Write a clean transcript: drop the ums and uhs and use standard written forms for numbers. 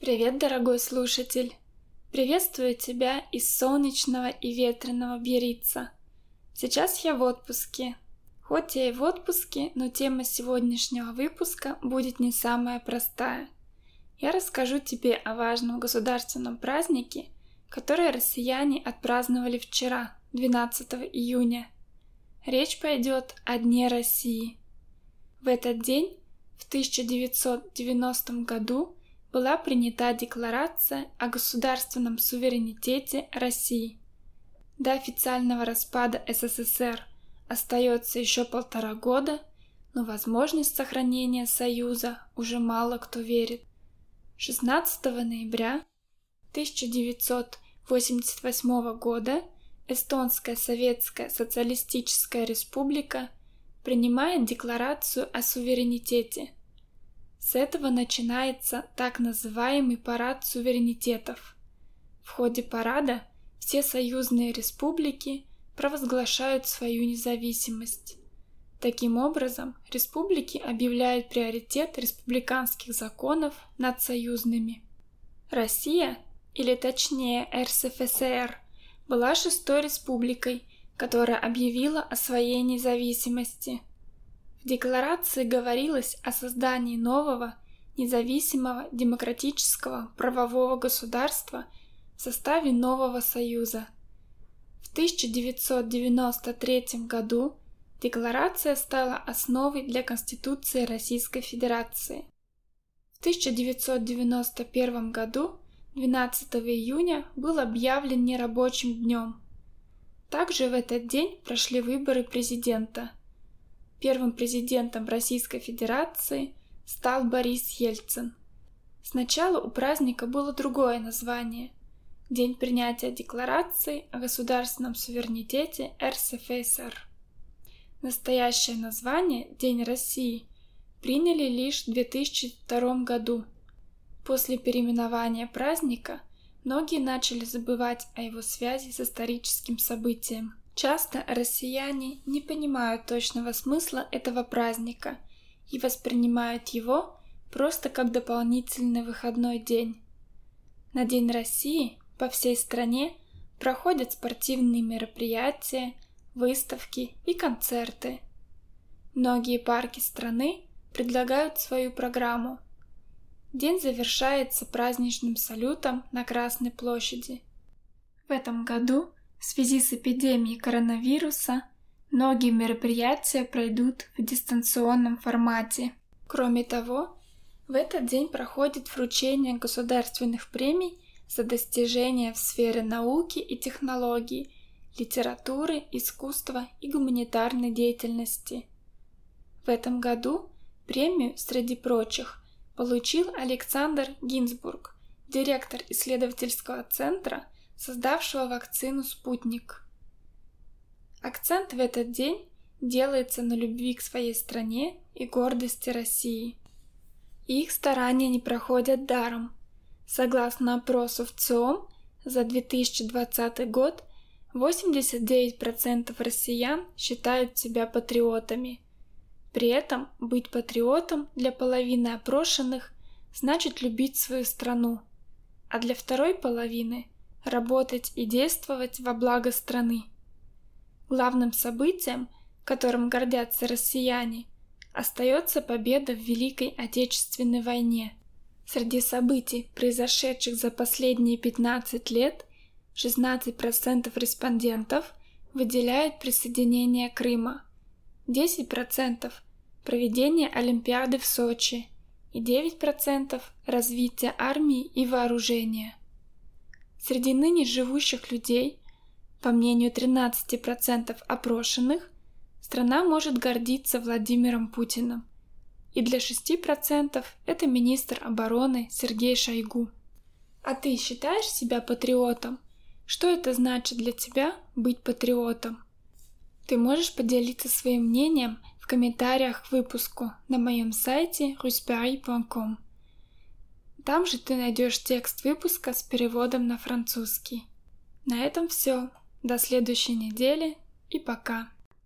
Привет, дорогой слушатель! Приветствую тебя из солнечного и ветреного Биаррица. Сейчас я в отпуске. Хоть я и в отпуске, но тема сегодняшнего выпуска будет не самая простая. Я расскажу тебе о важном государственном празднике, который россияне отпраздновали вчера, 12 июня. Речь пойдет о Дне России. В этот день, в 1990 году, была принята Декларация о государственном суверенитете России. До официального распада СССР остается еще 1,5 года, но возможность сохранения Союза уже мало кто верит. 16 ноября 1988 года Эстонская Советская Социалистическая Республика принимает Декларацию о суверенитете. С этого начинается так называемый парад суверенитетов. В ходе парада все союзные республики провозглашают свою независимость. Таким образом, республики объявляют приоритет республиканских законов над союзными. Россия, или точнее РСФСР, была 6-й республикой, которая объявила о своей независимости. В декларации говорилось о создании нового, независимого, демократического, правового государства в составе нового союза. В 1993 году декларация стала основой для Конституции Российской Федерации. В 1991 году 12 июня был объявлен нерабочим днем. Также в этот день прошли выборы президента. Первым президентом Российской Федерации стал Борис Ельцин. Сначала у праздника было другое название – День принятия Декларации о государственном суверенитете РСФСР. Настоящее название День России приняли лишь в 2002 году. После переименования праздника многие начали забывать о его связи с историческим событием. Часто россияне не понимают точного смысла этого праздника и воспринимают его просто как дополнительный выходной день. На День России по всей стране проходят спортивные мероприятия, выставки и концерты. Многие парки страны предлагают свою программу. День завершается праздничным салютом на Красной площади. В этом году в связи с эпидемией коронавируса многие мероприятия пройдут в дистанционном формате. Кроме того, в этот день проходит вручение государственных премий за достижения в сфере науки и технологий, литературы, искусства и гуманитарной деятельности. В этом году премию, среди прочих, получил Александр Гинзбург, директор исследовательского центра, создавшего вакцину «Спутник». Акцент в этот день делается на любви к своей стране и гордости России. Их старания не проходят даром. Согласно опросу ВЦИОМ за 2020 год, 89% россиян считают себя патриотами. При этом быть патриотом для половины опрошенных значит любить свою страну, а для второй половины – работать и действовать во благо страны. Главным событием, которым гордятся россияне, остается победа в Великой Отечественной войне. Среди событий, произошедших за последние 15 лет, 16% респондентов выделяют присоединение Крыма, 10% – проведение Олимпиады в Сочи и 9% – развитие армии и вооружения. Среди ныне живущих людей, по мнению 13% опрошенных, страна может гордиться Владимиром Путиным, и для 6% это министр обороны Сергей Шойгу. А ты считаешь себя патриотом? Что это значит для тебя быть патриотом? Ты можешь поделиться своим мнением в комментариях к выпуску на моем сайте ruspari.com. Там же ты найдешь текст выпуска с переводом на французский. На этом все. До следующей недели и пока.